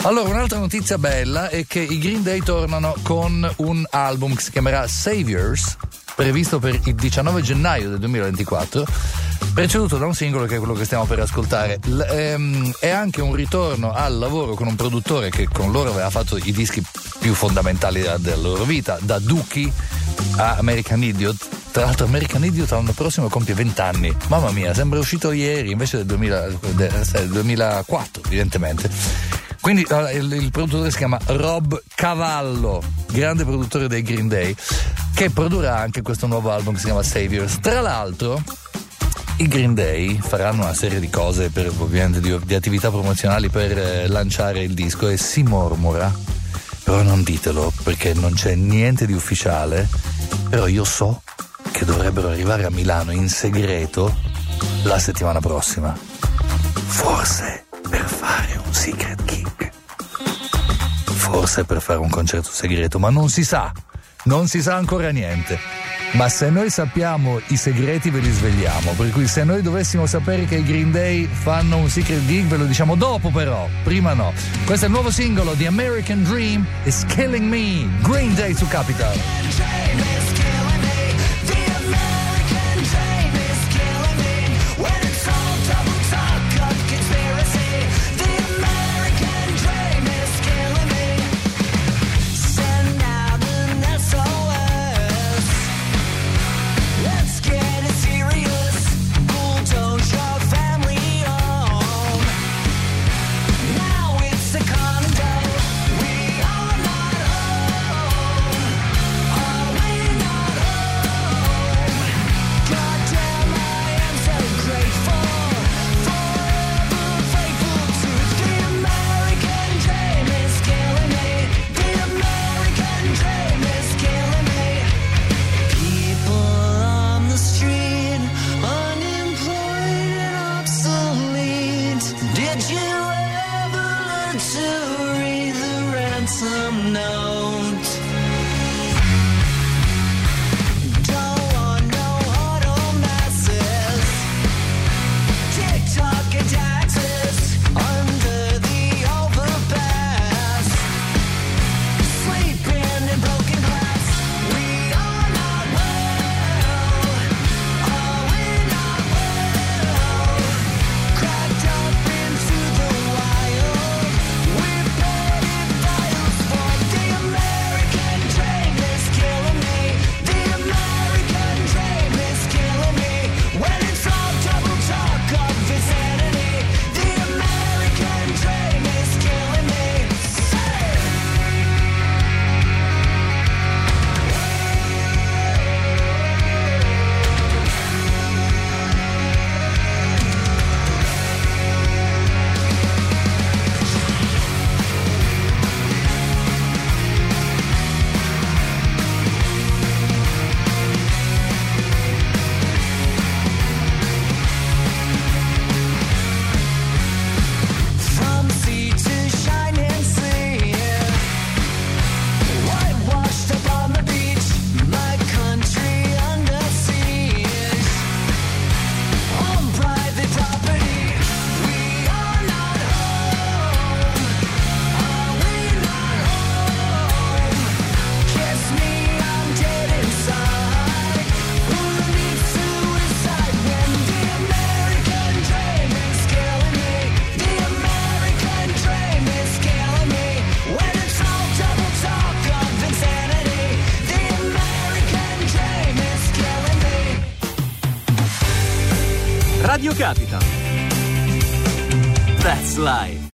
Allora, un'altra notizia bella è che i Green Day tornano con un album che si chiamerà Saviors, previsto per il 19 gennaio del 2024, preceduto da un singolo che è quello che stiamo per ascoltare. È anche un ritorno al lavoro con un produttore che con loro aveva fatto i dischi più fondamentali della loro vita, da Dookie a American Idiot. Tra l'altro American Idiot l'anno prossimo compie 20 anni. Mamma mia, sembra uscito ieri, invece del 2004, evidentemente. Quindi il produttore si chiama Rob Cavallo, grande produttore dei Green Day, che produrrà anche questo nuovo album che si chiama Saviors. Tra l'altro i Green Day faranno una serie di cose, ovviamente di attività promozionali per lanciare il disco, e si mormora, però non ditelo perché non c'è niente di ufficiale, però io so che dovrebbero arrivare a Milano in segreto la settimana prossima, forse per fare un secret gig, forse per fare un concerto segreto, ma non si sa ancora niente. Ma se noi sappiamo i segreti ve li svegliamo, per cui se noi dovessimo sapere che i Green Day fanno un secret gig ve lo diciamo dopo, però prima no. Questo è il nuovo singolo di American Dream, Is Killing Me, Green Day su Capital. Radio Capital. That's life.